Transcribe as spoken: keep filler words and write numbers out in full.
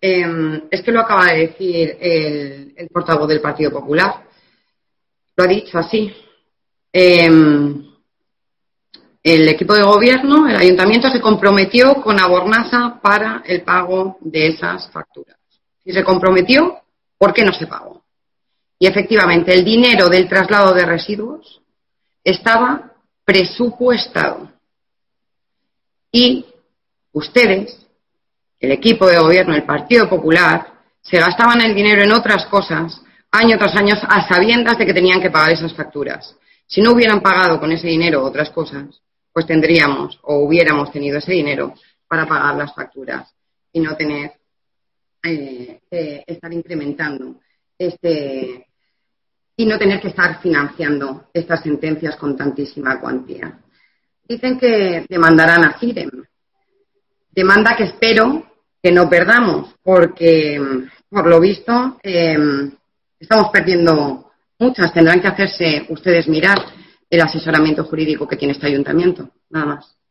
eh, es que lo acaba de decir el, el portavoz del Partido Popular. Lo ha dicho así. Eh, el equipo de gobierno, el ayuntamiento, se comprometió con Abornasa para el pago de esas facturas. Si se comprometió, ¿por qué no se pagó? Y efectivamente, el dinero del traslado de residuos estaba presupuestado. Y ustedes, el equipo de gobierno, el Partido Popular, se gastaban el dinero en otras cosas año tras año a sabiendas de que tenían que pagar esas facturas. Si no hubieran pagado con ese dinero otras cosas, pues tendríamos o hubiéramos tenido ese dinero para pagar las facturas y no tener eh, eh, estar incrementando este y no tener que estar financiando estas sentencias con tantísima cuantía. Dicen que demandarán a CIREM. Demanda que espero que no perdamos, porque, por lo visto, eh, estamos perdiendo muchas. Tendrán que hacerse ustedes mirar el asesoramiento jurídico que tiene este ayuntamiento. Nada más.